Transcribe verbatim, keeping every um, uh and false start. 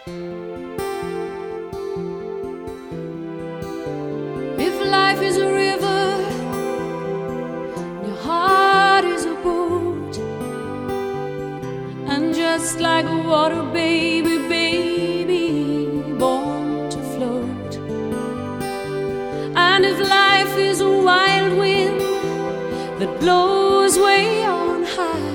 If life is a river, your heart is a boat, and just like a water baby, baby, born to float. And if life is a wild wind that blows way on high,